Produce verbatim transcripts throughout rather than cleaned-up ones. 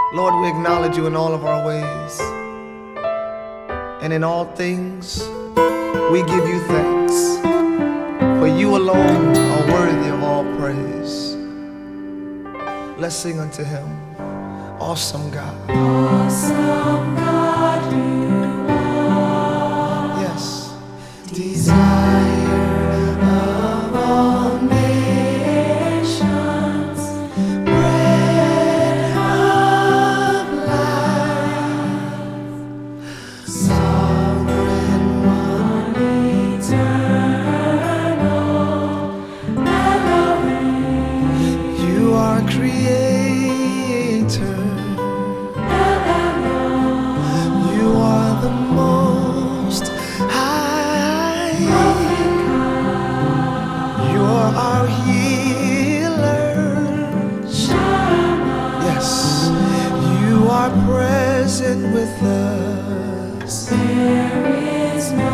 Lord, we acknowledge you in all of our ways. And in all things, we give you thanks. For you alone are worthy of all praise. Let's sing unto him. Awesome God. Awesome God, you are. Yes. Desire of all nations, bread of life, sovereign one, eternal, Elohim. You are creator. You are the most high. You're our healer. Yes, you are present with us. There is no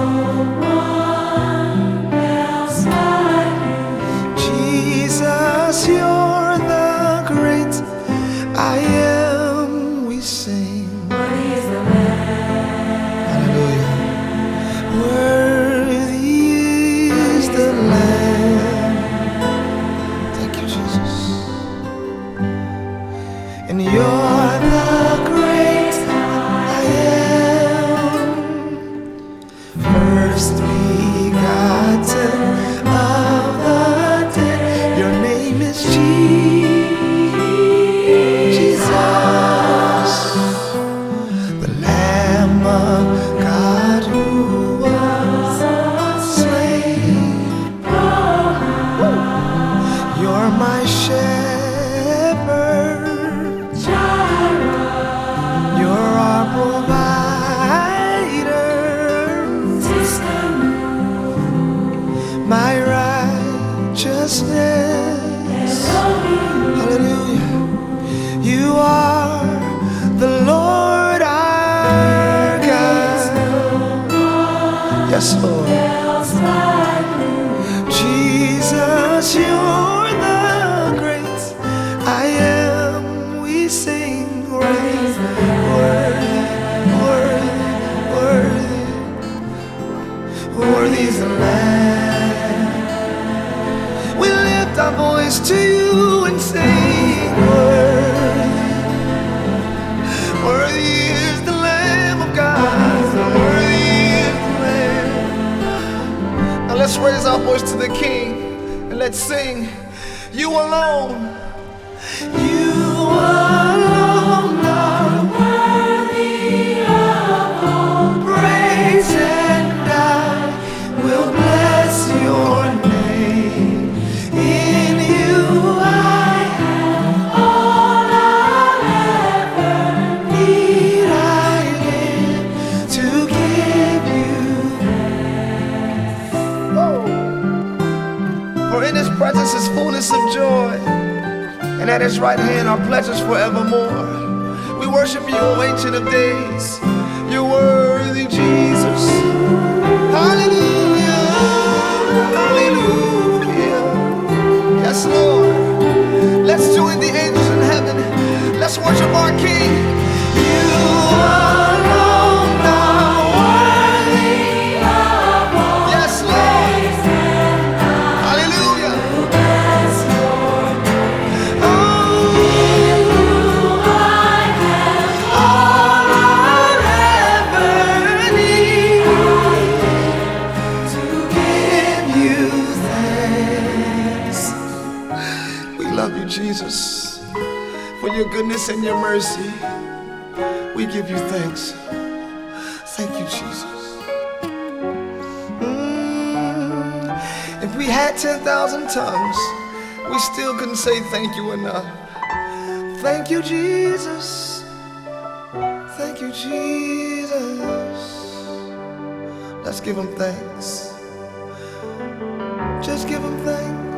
one else like you. Jesus, you're the great I am. We sing. Worthy is the Lamb. Hallelujah. Worthy is the Lamb. Thank you, Jesus. And you're the great I am, first begotten of the dead. Your name is Jesus, the Lamb of God who was slain. You're my shepherd. You're our provider, my righteousness. Hallelujah. You are the Lord our God. Yes, Lord. Jesus, you're the great I am. We sing worthy, worthy, worthy, worthy, worthy is the Lamb. We lift our voice to you and sing worthy, worthy is the Lamb of God. Worthy is the Lamb. Now let's raise our voice to the King and let's sing. You alone, you alone are Worthy of all praise, and I will bless your name. In you I have all I'll ever need. I live to give you thanks. For in his presence is fullness of joy, and at his right hand are pleasures forevermore. We worship you, O Ancient of Days. You're worthy, Jesus. Hallelujah, hallelujah. Yes, Lord. Let's join the angels in heaven. Let's worship our King. You alone are worthy. Yes, Lord. Hallelujah. Oh, all I'll ever need to give you thanks. We love you, Jesus, for your goodness and your mercy. We give you thanks. Thank you, Jesus. Mm, if we had ten thousand tongues, we still couldn't say thank you enough. Thank you, Jesus. Thank you, Jesus. Let's give him thanks. Just give him thanks.